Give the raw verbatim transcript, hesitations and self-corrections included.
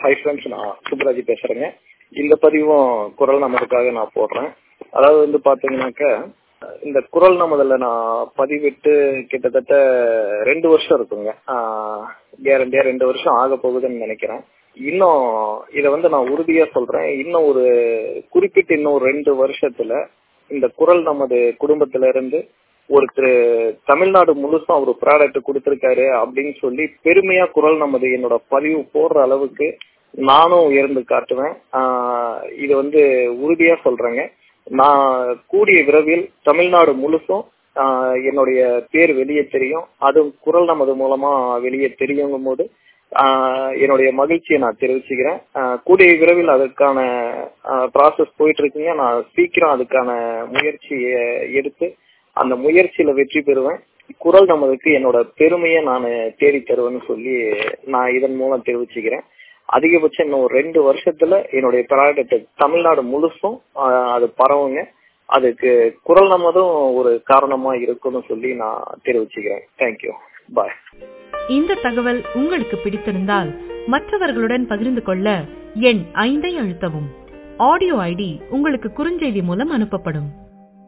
Hi friends, நான் சுப்ராஜ் பேசுறேங்க. இந்த பதிவும் குரல் நமதுக்காக நான் போடுறேன். அதாவது வந்து பாத்தீங்கன்னாக்க, இந்த குரல் நமதுல நான் பதிவிட்டு கிட்டத்தட்ட ரெண்டு வருஷம் இருக்குங்க. கேரண்டியா ரெண்டு வருஷம் ஆக போகுதுன்னு நினைக்கிறேன். இன்னும் இதை வந்து நான் உறுதியா சொல்றேன், இன்னும் ஒரு குறிப்பிட்ட இன்னும் ரெண்டு வருஷத்துல இந்த குரல் நமது குடும்பத்தில இருந்து ஒருத்தர் தமிழ்நாடு முழுசும் ஒரு ப்ராடக்ட் கொடுத்திருக்காரு அப்படின்னு சொல்லி பெருமையா குரல் நமது என்னோட பதிவு போடுற அளவுக்கு நானும் உயர்ந்து காட்டுவேன். இது வந்து உறுதியா சொல்றேங்க. நான் கூடிய விரைவில் தமிழ்நாடு முழுசும் என்னுடைய பேர் வெளியே தெரியும். அதுவும் குரல் நமது மூலமா வெளியே தெரியுங்கும் போது என்னுடைய மகிழ்ச்சியை நான் தெரிவிச்சுக்கிறேன். கூடிய விரைவில் அதற்கான ப்ராசஸ் போயிட்டு இருக்குங்க. நான் சீக்கிரம் அதுக்கான முயற்சியை எடுத்து அந்த முயற்சியில வெற்றி பெறுவேன். குரல் நமதுக்கு என்னோட பெருமையை நான் தேடி தருவேன்னு சொல்லி நான் இதன் மூலம் தெரிவிச்சுக்கிறேன். அதிகபட்சம் இன்னும் ரெண்டு வருஷத்துல என்னுடைய ப்ராடக்ட் தமிழ்நாடு முழுசும் அது பரவுங்க. அதுக்கு குரல் நமதும் ஒரு காரணமா இருக்குன்னு சொல்லி நான் தெரிவிச்சுக்கிறேன். Thank you, bye. இந்த தகவல் உங்களுக்கு பிடித்திருந்தால் மற்றவர்களுடன் பகிர்ந்து கொள்ள எண் ஐந்தை அழுத்தவும். ஆடியோ ஐடி உங்களுக்கு குறுஞ்செய்தி மூலம் அனுப்பப்படும்.